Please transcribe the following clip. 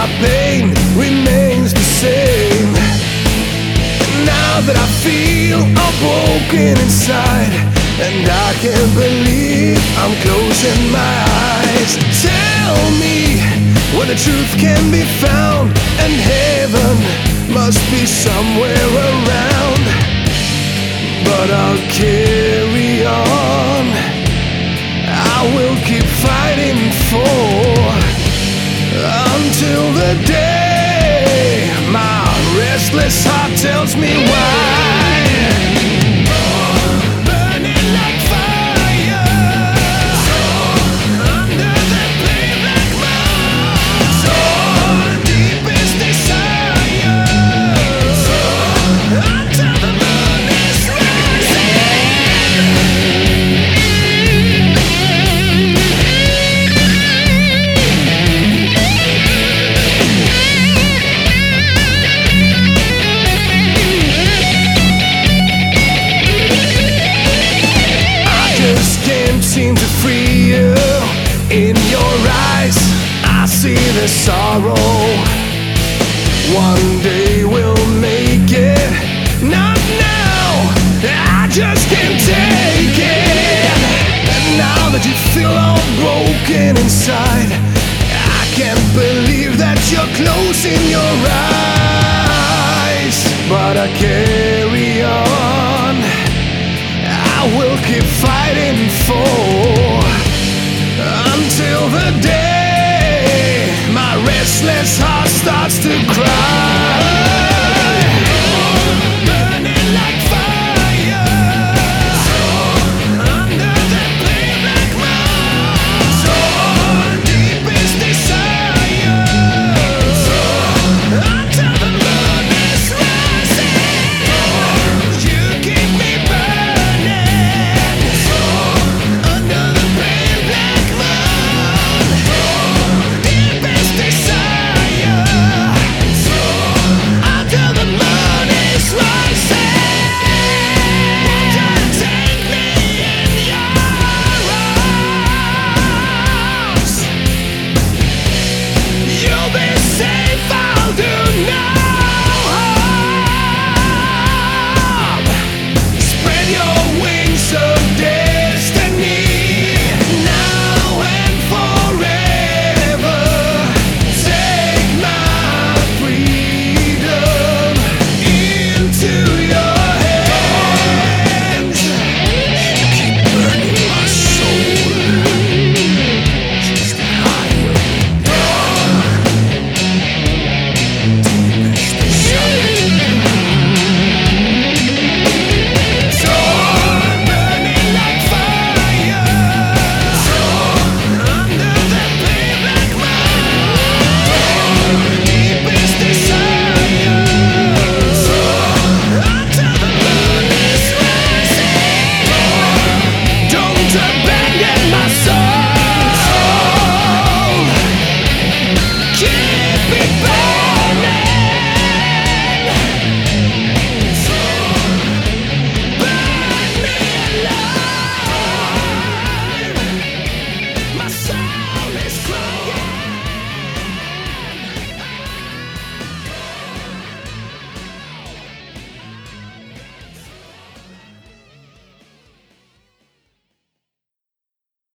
my pain remains the same. Now that I feel all broken inside, and I can't believe I'm closing my eyes. Tell me where the truth can be found, and heaven must be somewhere around. But I'll carry on, I will keep fighting for, until the day my restless heart tells me why. Burning like fire, under the pavement clouds, deepest desire, until the moon is rising. Seem to free you. In your eyes I see the sorrow. One day we'll make it, not now, I just can't take it. And now that you feel all broken inside, I can't believe that you're closing your eyes. But I carry on, I will keep fighting for, until the day my restless heart starts to cry.